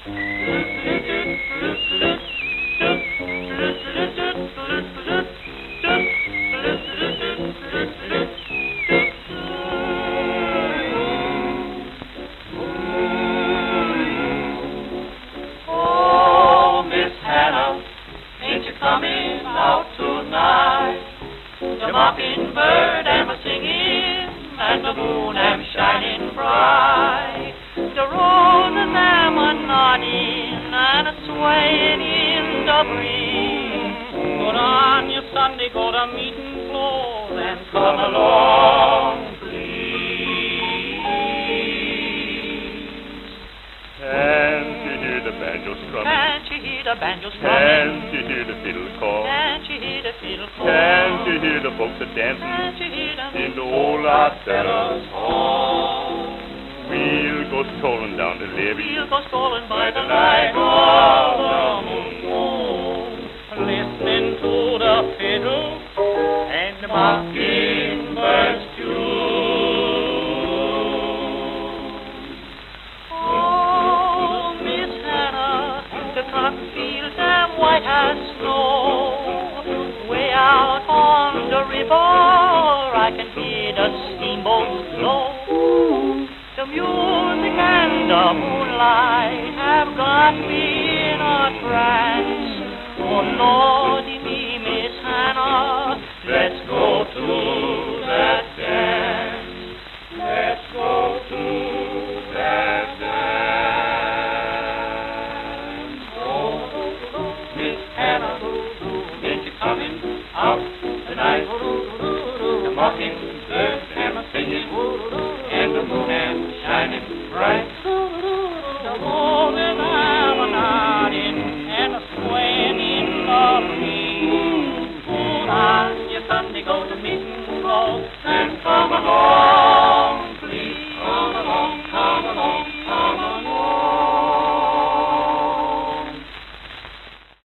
Oh, Miss Hannah, ain't you coming out tonight? The mockingbird am a-singing, and the moon am shining bright. The roses am a-nodding and a-swaying in the breeze. Put on your Sunday go-to-meeting clothes and come along, please. Can't you hear the banjo strumming? Can't you hear the banjo strumming? Can't you hear the fiddle call? Can't you hear the fiddle call? Can't you hear the folks a-dancing Can't you hear them in the old Ostella's hall? We'll go strolling down the levee We'll go strolling by the light of the moon, listening to the fiddle and the mockingbird's tune. Oh, Miss Hannah, the cotton fields are white as snow. Way out on the river, I can hear the steamboats blow. The music and the moonlight have got me in a trance. Oh, Lordy me, Miss Hannah, let's go to that dance. Let's go to that dance. Oh, Miss Hannah, ain't you coming out tonight? The mockingbird am a-singing, and the moon am shining bright. The golden am a-nodding and a-swaying in the breeze. Put on your Sunday go-to-meeting